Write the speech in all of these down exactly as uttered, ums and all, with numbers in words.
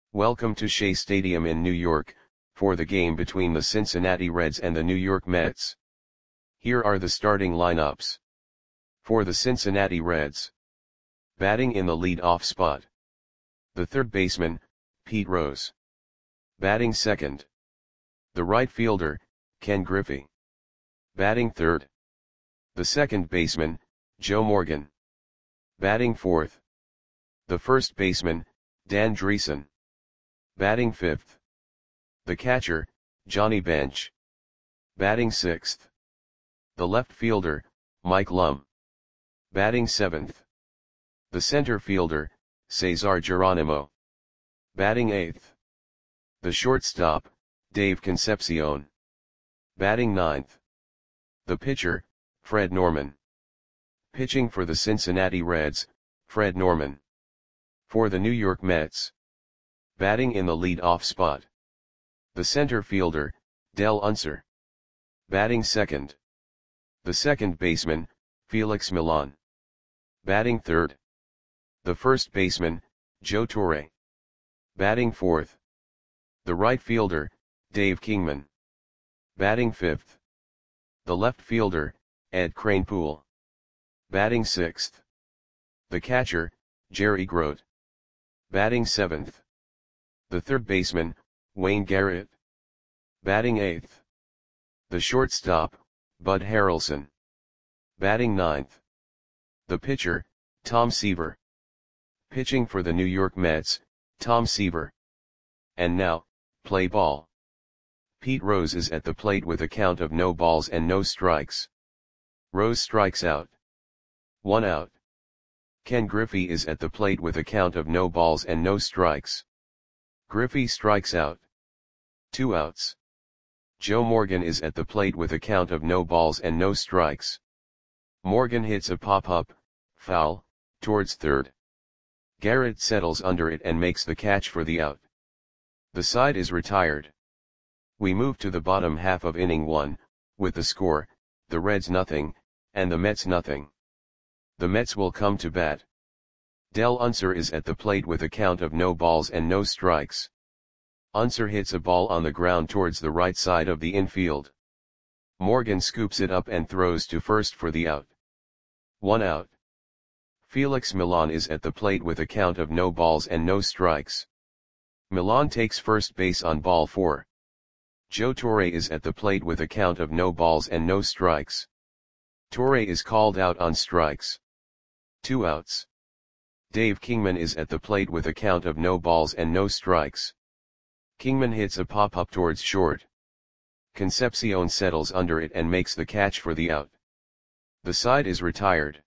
Welcome to Shea Stadium in New York, for the game between the Cincinnati Reds and the New York Mets. Here are the starting lineups. For the Cincinnati Reds. Batting in the lead-off spot. The third baseman, Pete Rose. Batting second. The right fielder, Ken Griffey. Batting third. The second baseman, Joe Morgan. Batting fourth. The first baseman, Dan Driessen. Batting fifth. The catcher, Johnny Bench. Batting sixth. The left fielder, Mike Lum. Batting seventh. The center fielder, Cesar Geronimo. Batting eighth. The shortstop, Dave Concepcion. Batting ninth. The pitcher, Fred Norman. Pitching for the Cincinnati Reds, Fred Norman. For the New York Mets. Batting in the lead-off spot. The center fielder, Del Unser. Batting second. The second baseman, Felix Millan. Batting third. The first baseman, Joe Torre. Batting fourth. The right fielder, Dave Kingman. Batting fifth. The left fielder, Ed Kranepool. Batting sixth. The catcher, Jerry Grote. Batting seventh. The third baseman, Wayne Garrett. Batting eighth. The shortstop, Bud Harrelson. Batting ninth. The pitcher, Tom Seaver. Pitching for the New York Mets, Tom Seaver. And now, play ball. Pete Rose is at the plate with a count of no balls and no strikes. Rose strikes out. One out. Ken Griffey is at the plate with a count of no balls and no strikes. Griffey strikes out. Two outs. Joe Morgan is at the plate with a count of no balls and no strikes. Morgan hits a pop-up, foul, towards third. Garrett settles under it and makes the catch for the out. The side is retired. We move to the bottom half of inning one, with the score, the Reds nothing, and the Mets nothing. The Mets will come to bat. Del Unser is at the plate with a count of no balls and no strikes. Unser hits a ball on the ground towards the right side of the infield. Morgan scoops it up and throws to first for the out. One out. Felix Millan is at the plate with a count of no balls and no strikes. Millan takes first base on ball four. Joe Torre is at the plate with a count of no balls and no strikes. Torre is called out on strikes. Two outs. Dave Kingman is at the plate with a count of no balls and no strikes. Kingman hits a pop-up towards short. Concepcion settles under it and makes the catch for the out. The side is retired.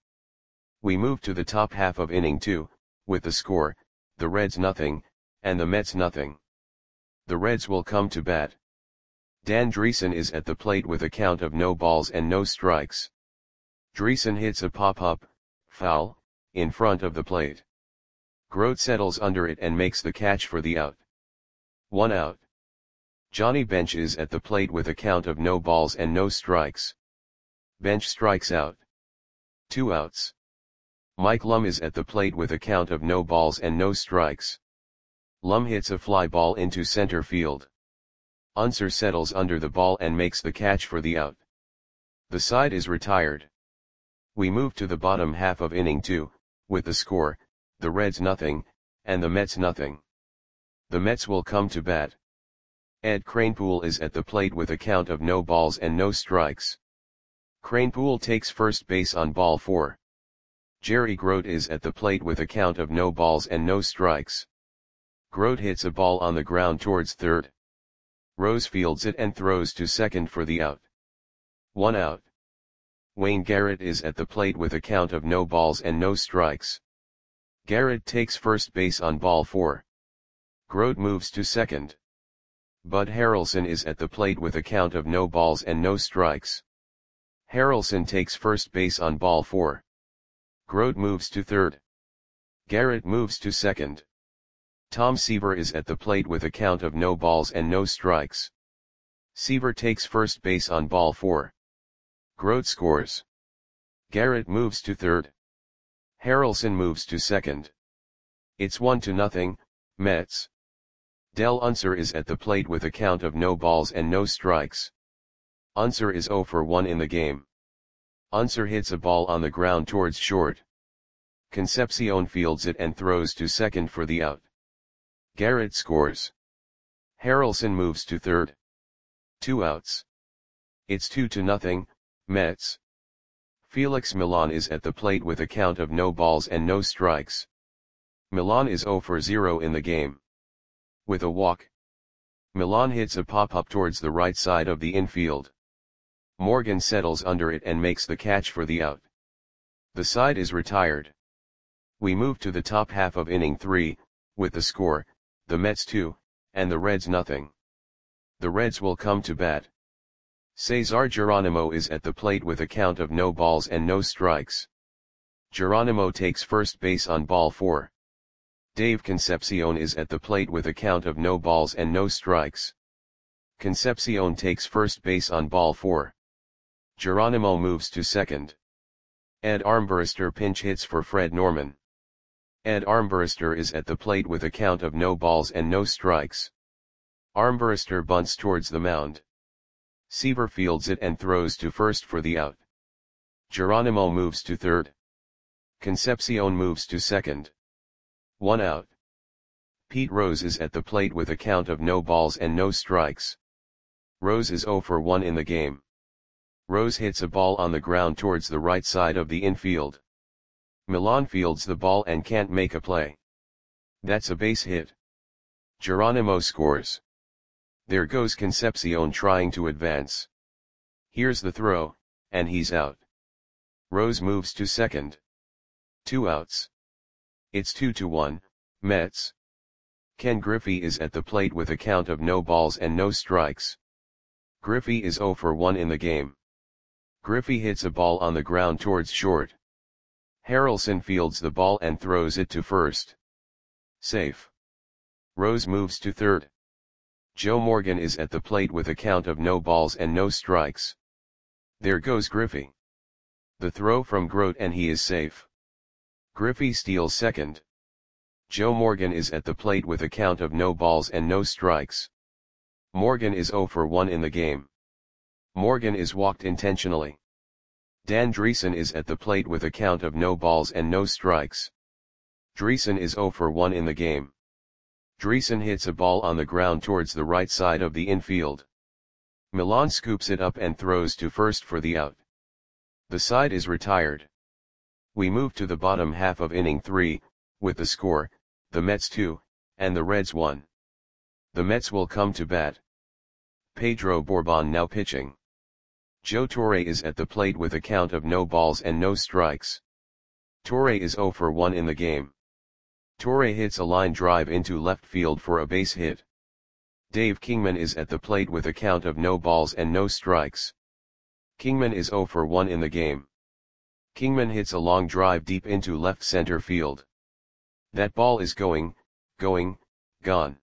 We move to the top half of inning two, with the score, the Reds nothing, and the Mets nothing. The Reds will come to bat. Dan Driessen is at the plate with a count of no balls and no strikes. Driessen hits a pop-up, foul, in front of the plate. Grote settles under it and makes the catch for the out. One out. Johnny Bench is at the plate with a count of no balls and no strikes. Bench strikes out. Two outs. Mike Lum is at the plate with a count of no balls and no strikes. Lum hits a fly ball into center field. Unser settles under the ball and makes the catch for the out. The side is retired. We move to the bottom half of inning two, with the score, the Reds nothing, and the Mets nothing. The Mets will come to bat. Ed Kranepool is at the plate with a count of no balls and no strikes. Kranepool takes first base on ball four. Jerry Grote is at the plate with a count of no balls and no strikes. Grote hits a ball on the ground towards third. Rose fields it and throws to second for the out. One out. Wayne Garrett is at the plate with a count of no balls and no strikes. Garrett takes first base on ball four. Grote moves to second. Bud Harrelson is at the plate with a count of no balls and no strikes. Harrelson takes first base on ball four. Grote moves to third. Garrett moves to second. Tom Seaver is at the plate with a count of no balls and no strikes. Seaver takes first base on ball four. Grote scores. Garrett moves to third. Harrelson moves to second. It's one to nothing, Mets. Del Unser is at the plate with a count of no balls and no strikes. Unser is zero for one in the game. Unser hits a ball on the ground towards short. Concepcion fields it and throws to second for the out. Garrett scores. Harrelson moves to third. Two outs. It's two to nothing, Mets. Felix Millan is at the plate with a count of no balls and no strikes. Millan is zero for zero in the game. With a walk, Millan hits a pop-up towards the right side of the infield. Morgan settles under it and makes the catch for the out. The side is retired. We move to the top half of inning three, with the score, the Mets two, and the Reds nothing. The Reds will come to bat. Cesar Geronimo is at the plate with a count of no balls and no strikes. Geronimo takes first base on ball four. Dave Concepcion is at the plate with a count of no balls and no strikes. Concepcion takes first base on ball four. Geronimo moves to second. Ed Armbruster pinch hits for Fred Norman. Ed Armbruster is at the plate with a count of no balls and no strikes. Armbruster bunts towards the mound. Seaver fields it and throws to first for the out. Geronimo moves to third. Concepcion moves to second. One out. Pete Rose is at the plate with a count of no balls and no strikes. Rose is zero for one in the game. Rose hits a ball on the ground towards the right side of the infield. Millan fields the ball and can't make a play. That's a base hit. Geronimo scores. There goes Concepcion trying to advance. Here's the throw, and he's out. Rose moves to second. Two outs. It's two to one, Mets. Ken Griffey is at the plate with a count of no balls and no strikes. Griffey is zero for one in the game. Griffey hits a ball on the ground towards short. Harrelson fields the ball and throws it to first. Safe. Rose moves to third. Joe Morgan is at the plate with a count of no balls and no strikes. There goes Griffey. The throw from Grote and he is safe. Griffey steals second. Joe Morgan is at the plate with a count of no balls and no strikes. Morgan is zero for one in the game. Morgan is walked intentionally. Dan Dreesen is at the plate with a count of no balls and no strikes. Dreesen is zero for one in the game. Dreesen hits a ball on the ground towards the right side of the infield. Millan scoops it up and throws to first for the out. The side is retired. We move to the bottom half of inning three, with the score, the Mets two, and the Reds one. The Mets will come to bat. Pedro Bourbon now pitching. Joe Torre is at the plate with a count of no balls and no strikes. Torre is zero for one in the game. Torre hits a line drive into left field for a base hit. Dave Kingman is at the plate with a count of no balls and no strikes. Kingman is zero for one in the game. Kingman hits a long drive deep into left center field. That ball is going, going, gone.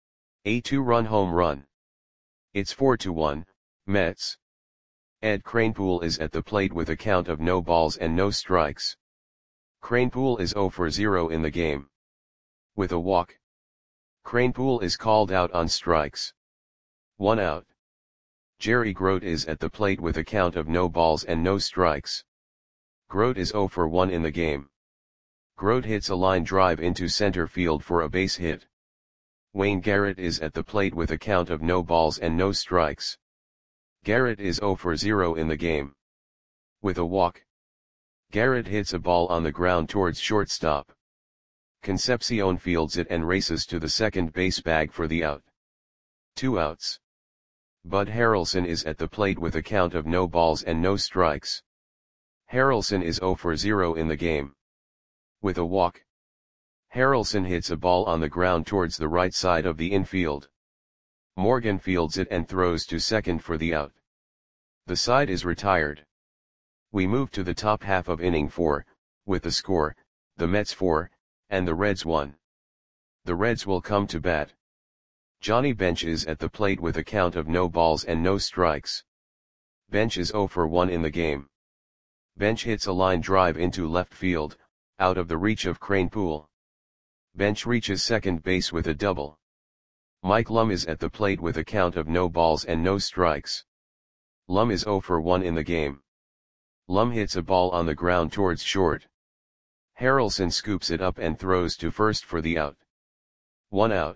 A two-run home run. It's four to one, Mets. Ed Kranepool is at the plate with a count of no balls and no strikes. Kranepool is zero for zero in the game. With a walk, Kranepool is called out on strikes. One out. Jerry Grote is at the plate with a count of no balls and no strikes. Grote is zero for one in the game. Grote hits a line drive into center field for a base hit. Wayne Garrett is at the plate with a count of no balls and no strikes. Garrett is zero for zero in the game. With a walk, Garrett hits a ball on the ground towards shortstop. Concepcion fields it and races to the second base bag for the out. Two outs. Bud Harrelson is at the plate with a count of no balls and no strikes. Harrelson is zero for zero in the game. With a walk, Harrelson hits a ball on the ground towards the right side of the infield. Morgan fields it and throws to second for the out. The side is retired. We move to the top half of inning four, with the score, the Mets four, and the Reds one. The Reds will come to bat. Johnny Bench is at the plate with a count of no balls and no strikes. Bench is zero for one in the game. Bench hits a line drive into left field, out of the reach of Kranepool. Bench reaches second base with a double. Mike Lum is at the plate with a count of no balls and no strikes. Lum is zero for one in the game. Lum hits a ball on the ground towards short. Harrelson scoops it up and throws to first for the out. One out.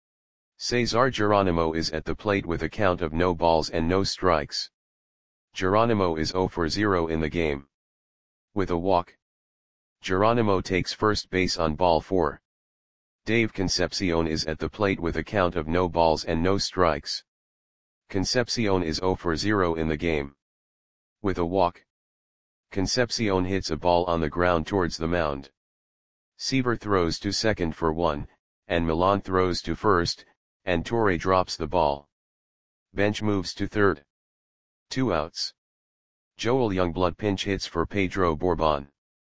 Cesar Geronimo is at the plate with a count of no balls and no strikes. Geronimo is zero for zero in the game. With a walk, Geronimo takes first base on ball four. Dave Concepcion is at the plate with a count of no balls and no strikes. Concepcion is zero for zero in the game. With a walk, Concepcion hits a ball on the ground towards the mound. Seaver throws to second for one, and Milan throws to first, and Torre drops the ball. Bench moves to third. Two outs. Joel Youngblood pinch hits for Pedro Bourbon.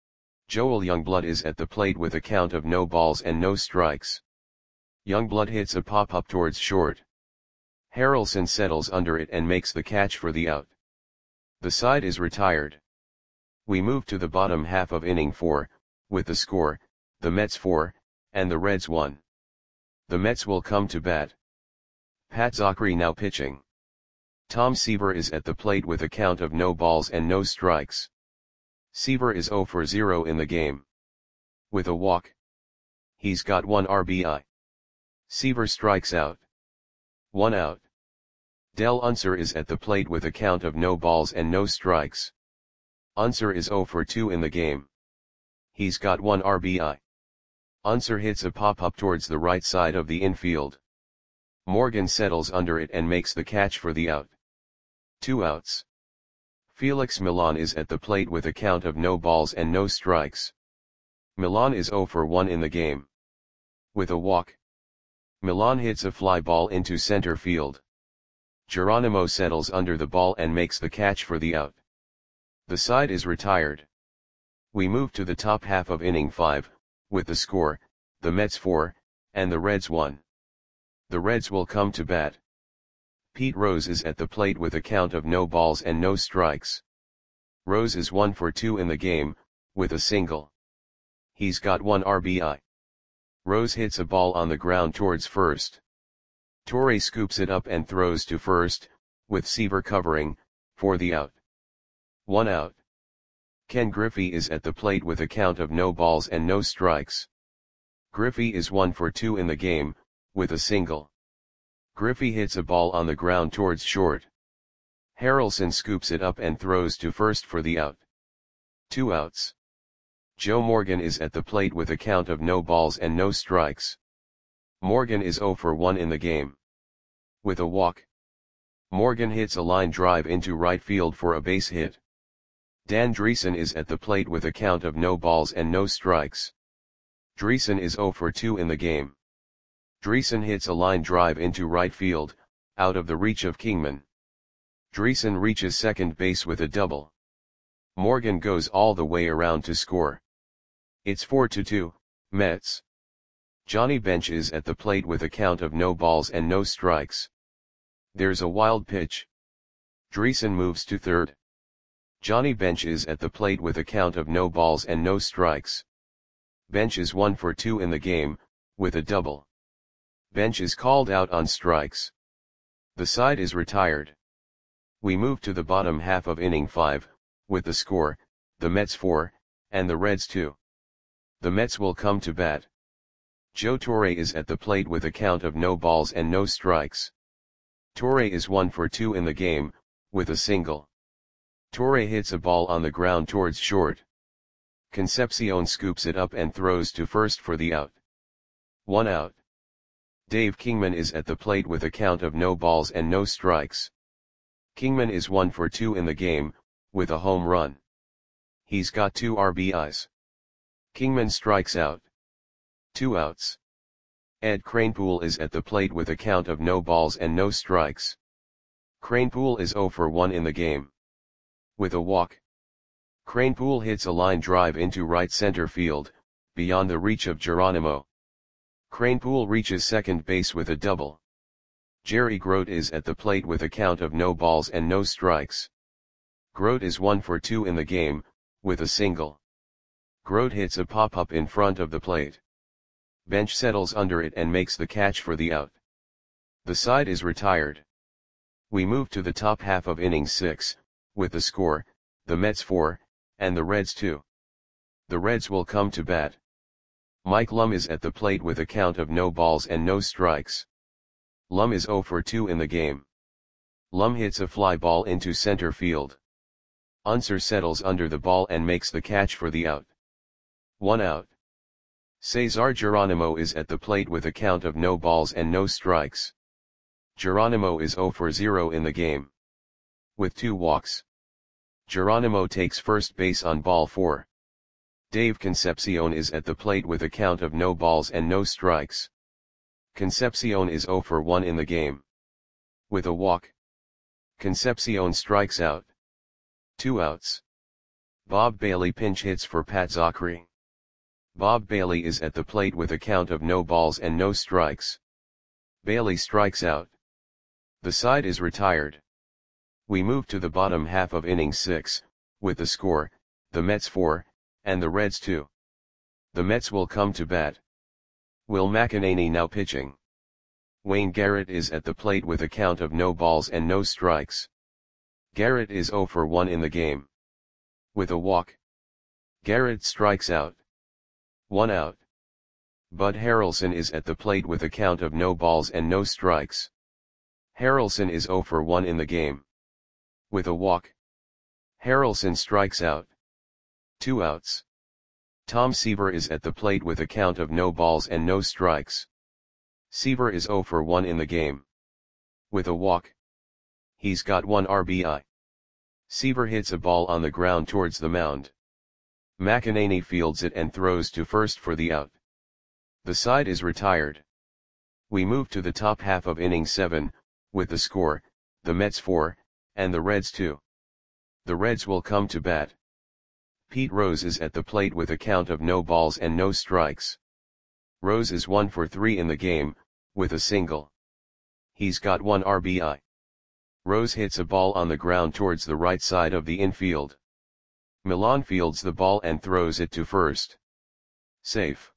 Joel Youngblood is at the plate with a count of no balls and no strikes. Youngblood hits a pop-up towards short. Harrelson settles under it and makes the catch for the out. The side is retired. We move to the bottom half of inning four, with the score, the Mets four, and the Reds one. The Mets will come to bat. Pat Zachry now pitching. Tom Seaver is at the plate with a count of no balls and no strikes. Seaver is zero for zero in the game. With a walk, he's got one R B I. Seaver strikes out. One out. Del Unser is at the plate with a count of no balls and no strikes. Unser is zero for two in the game. He's got one R B I. Unser hits a pop-up towards the right side of the infield. Morgan settles under it and makes the catch for the out. Two outs. Felix Milan is at the plate with a count of no balls and no strikes. Milan is zero for one in the game. With a walk, Milan hits a fly ball into center field. Geronimo settles under the ball and makes the catch for the out. The side is retired. We move to the top half of inning five, with the score, the Mets four, and the Reds one. The Reds will come to bat. Pete Rose is at the plate with a count of no balls and no strikes. Rose is one for two in the game, with a single. He's got one R B I. Rose hits a ball on the ground towards first. Torre scoops it up and throws to first, with Seaver covering, for the out. One out. Ken Griffey is at the plate with a count of no balls and no strikes. Griffey is one for two in the game, with a single. Griffey hits a ball on the ground towards short. Harrelson scoops it up and throws to first for the out. Two outs. Joe Morgan is at the plate with a count of no balls and no strikes. Morgan is zero for one in the game. With a walk, Morgan hits a line drive into right field for a base hit. Dan Dreesen is at the plate with a count of no balls and no strikes. Dreesen is zero for two in the game. Dreesen hits a line drive into right field, out of the reach of Kingman. Dreesen reaches second base with a double. Morgan goes all the way around to score. It's four to two, Mets. Johnny Bench is at the plate with a count of no balls and no strikes. There's a wild pitch. Dreesen moves to third. Johnny Bench is at the plate with a count of no balls and no strikes. Bench is one for two in the game, with a double. Bench is called out on strikes. The side is retired. We move to the bottom half of inning five, with the score, the Mets four, and the Reds two. The Mets will come to bat. Joe Torre is at the plate with a count of no balls and no strikes. Torre is one for two in the game, with a single. Torre hits a ball on the ground towards short. Concepcion scoops it up and throws to first for the out. One out. Dave Kingman is at the plate with a count of no balls and no strikes. Kingman is one for two in the game, with a home run. He's got two R B Is. Kingman strikes out. Two outs. Ed Kranepool is at the plate with a count of no balls and no strikes. Kranepool is zero for one in the game. With a walk, Kranepool hits a line drive into right center field, beyond the reach of Geronimo. Kranepool reaches second base with a double. Jerry Grote is at the plate with a count of no balls and no strikes. Grote is one for two in the game, with a single. Grote hits a pop-up in front of the plate. Bench settles under it and makes the catch for the out. The side is retired. We move to the top half of inning six, with the score, the Mets four, and the Reds two. The Reds will come to bat. Mike Lum is at the plate with a count of no balls and no strikes. Lum is oh for two in the game. Lum hits a fly ball into center field. Unser settles under the ball and makes the catch for the out. One out. Cesar Geronimo is at the plate with a count of no balls and no strikes. Geronimo is oh for zero in the game. With two walks. Geronimo takes first base on ball four. Dave Concepcion is at the plate with a count of no balls and no strikes. Concepcion is oh for one in the game. With a walk. Concepcion strikes out. Two outs. Bob Bailey pinch hits for Pat Zachry. Bob Bailey is at the plate with a count of no balls and no strikes. Bailey strikes out. The side is retired. We move to the bottom half of inning six, with the score, the Mets four, and the Reds two. The Mets will come to bat. Will McEnany now pitching. Wayne Garrett is at the plate with a count of no balls and no strikes. Garrett is oh for one in the game. With a walk. Garrett strikes out. One out. Bud Harrelson is at the plate with a count of no balls and no strikes. Harrelson is oh for one in the game. With a walk. Harrelson strikes out. Two outs. Tom Seaver is at the plate with a count of no balls and no strikes. Seaver is oh for one in the game. With a walk. He's got one R B I. Seaver hits a ball on the ground towards the mound. McEnany fields it and throws to first for the out. The side is retired. We move to the top half of inning seven, with the score, the Mets four, and the Reds two. The Reds will come to bat. Pete Rose is at the plate with a count of no balls and no strikes. Rose is one for three in the game, with a single. He's got one R B I. Rose hits a ball on the ground towards the right side of the infield. Milan fields the ball and throws it to first. Safe.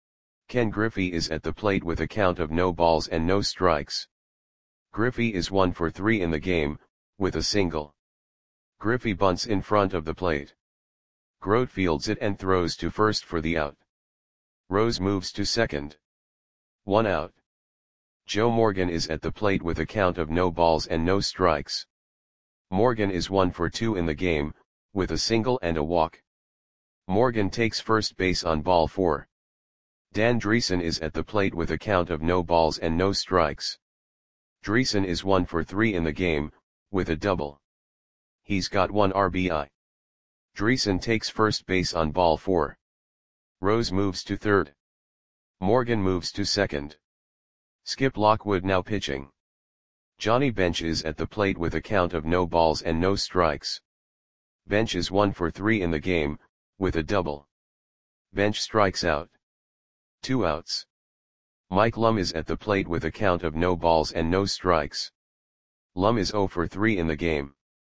Ken Griffey is at the plate with a count of no balls and no strikes. Griffey is one for three in the game, with a single. Griffey bunts in front of the plate. Grote fields it and throws to first for the out. Rose moves to second. One out. Joe Morgan is at the plate with a count of no balls and no strikes. Morgan is one for two in the game, with a single and a walk. Morgan takes first base on ball four. Dan Dreesen is at the plate with a count of no balls and no strikes. Dreesen is one for three in the game, with a double. He's got one R B I. Dreesen takes first base on ball four. Rose moves to third. Morgan moves to second. Skip Lockwood now pitching. Johnny Bench is at the plate with a count of no balls and no strikes. Bench is one for three in the game, with a double. Bench strikes out. Two outs. Mike Lum is at the plate with a count of no balls and no strikes. Lum is oh for three in the game.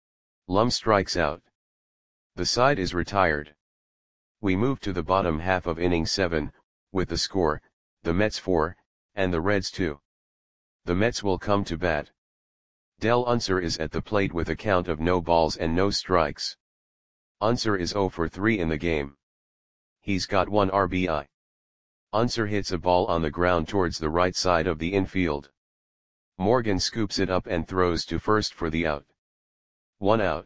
Lum strikes out. The side is retired. We move to the bottom half of inning seven, with the score, the Mets four, and the Reds two. The Mets will come to bat. Del Unser is at the plate with a count of no balls and no strikes. Unser is oh for three in the game. He's got one R B I. Unser hits a ball on the ground towards the right side of the infield. Morgan scoops it up and throws to first for the out. One out.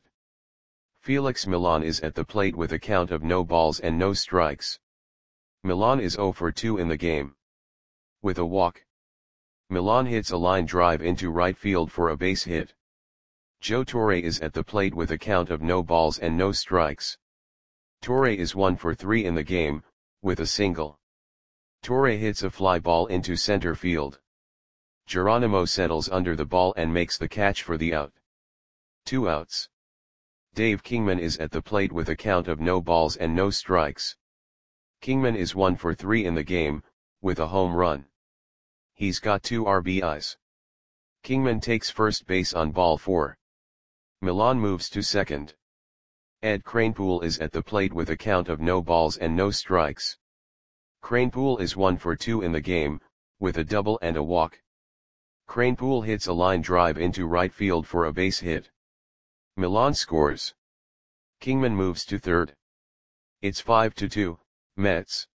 Felix Milan is at the plate with a count of no balls and no strikes. Milan is oh for two in the game. With a walk. Milan hits a line drive into right field for a base hit. Joe Torre is at the plate with a count of no balls and no strikes. Torre is one for three in the game, with a single. Torre hits a fly ball into center field. Geronimo settles under the ball and makes the catch for the out. Two outs. Dave Kingman is at the plate with a count of no balls and no strikes. Kingman is one for three in the game, with a home run. He's got two R B Is. Kingman takes first base on ball four. Milan moves to second. Ed Kranepool is at the plate with a count of no balls and no strikes. Kranepool is one for two in the game, with a double and a walk. Kranepool hits a line drive into right field for a base hit. Milan scores. Kingman moves to third. It's five to two, Mets.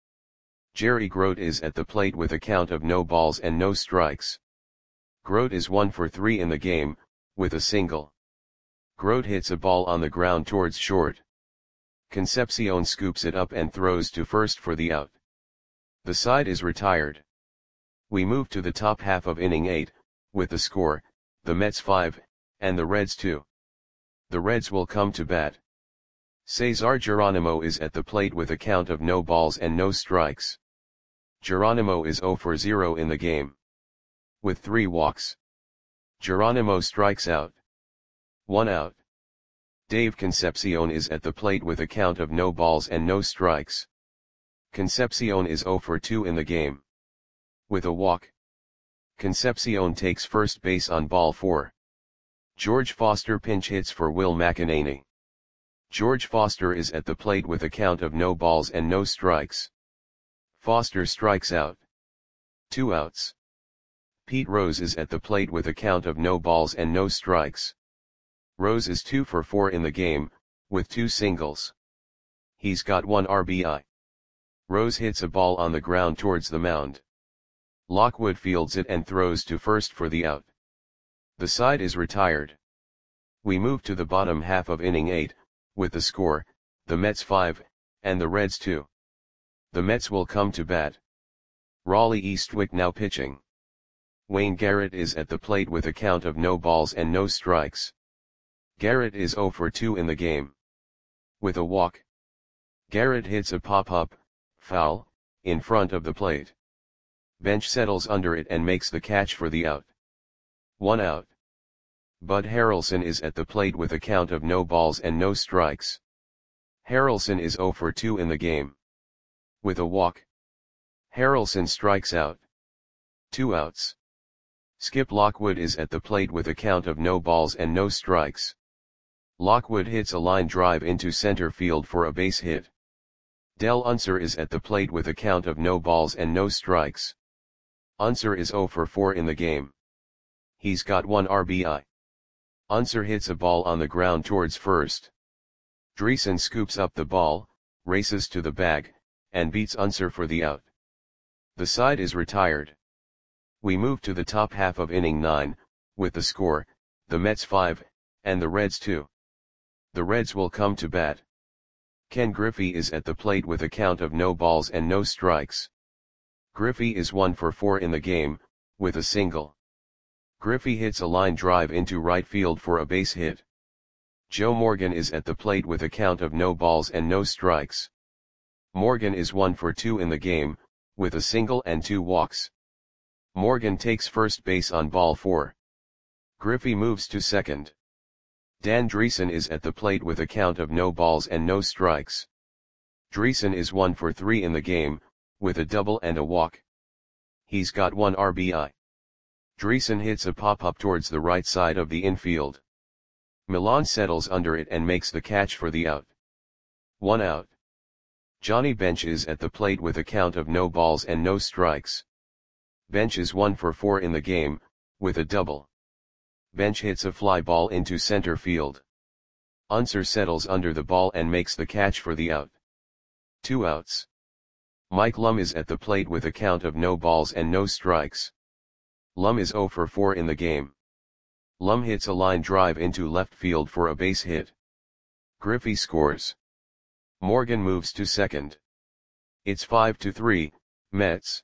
Jerry Grote is at the plate with a count of no balls and no strikes. Grote is one for three in the game, with a single. Grote hits a ball on the ground towards short. Concepcion scoops it up and throws to first for the out. The side is retired. We move to the top half of inning eight, with the score, the Mets five, and the Reds two. The Reds will come to bat. Cesar Geronimo is at the plate with a count of no balls and no strikes. Geronimo is zero for zero in the game. With three walks. Geronimo strikes out. One out. Dave Concepcion is at the plate with a count of no balls and no strikes. Concepcion is zero for two in the game. With a walk. Concepcion takes first base on ball four. George Foster pinch hits for Will McEnany. George Foster is at the plate with a count of no balls and no strikes. Foster strikes out. Two outs. Pete Rose is at the plate with a count of no balls and no strikes. Rose is two for four in the game, with two singles. He's got one R B I. Rose hits a ball on the ground towards the mound. Lockwood fields it and throws to first for the out. The side is retired. We move to the bottom half of inning eight, with the score, the Mets five, and the Reds two. The Mets will come to bat. Raleigh Eastwick now pitching. Wayne Garrett is at the plate with a count of no balls and no strikes. Garrett is zero for two in the game. With a walk. Garrett hits a pop-up, foul, in front of the plate. Bench settles under it and makes the catch for the out. One out. Bud Harrelson is at the plate with a count of no balls and no strikes. Harrelson is zero for two in the game. With a walk. Harrelson strikes out. Two outs. Skip Lockwood is at the plate with a count of no balls and no strikes. Lockwood hits a line drive into center field for a base hit. Del Unser is at the plate with a count of no balls and no strikes. Unser is zero for four in the game. He's got one R B I. Unser hits a ball on the ground towards first. Dreesen scoops up the ball, races to the bag, and beats Unser for the out. The side is retired. We move to the top half of inning nine, with the score, the Mets five, and the Reds two. The Reds will come to bat. Ken Griffey is at the plate with a count of no balls and no strikes. Griffey is one for four in the game, with a single. Griffey hits a line drive into right field for a base hit. Joe Morgan is at the plate with a count of no balls and no strikes. Morgan is one for two in the game, with a single and two walks. Morgan takes first base on ball four. Griffey moves to second. Dan Dreesen is at the plate with a count of no balls and no strikes. Dreesen is one for three in the game, with a double and a walk. He's got one R B I. Dreesen hits a pop-up towards the right side of the infield. Milan settles under it and makes the catch for the out. One out. Johnny Bench is at the plate with a count of no balls and no strikes. Bench is one for four in the game, with a double. Bench hits a fly ball into center field. Unser settles under the ball and makes the catch for the out. Two outs. Mike Lum is at the plate with a count of no balls and no strikes. Lum is zero for four in the game. Lum hits a line drive into left field for a base hit. Griffey scores. Morgan moves to second. It's five to three, Mets.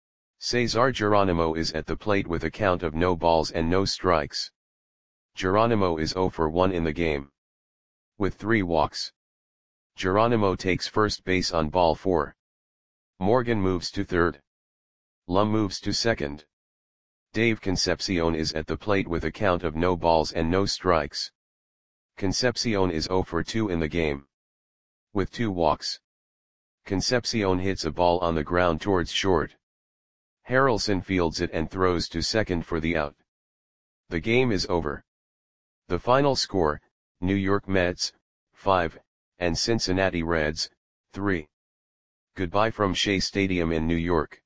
Cesar Geronimo is at the plate with a count of no balls and no strikes. Geronimo is zero for one in the game. With three walks. Geronimo takes first base on ball four. Morgan moves to third. Lum moves to second. Dave Concepcion is at the plate with a count of no balls and no strikes. Concepcion is zero for two in the game. With two walks. Concepcion hits a ball on the ground towards short. Harrelson fields it and throws to second for the out. The game is over. The final score, New York Mets, five, and Cincinnati Reds, three. Goodbye from Shea Stadium in New York.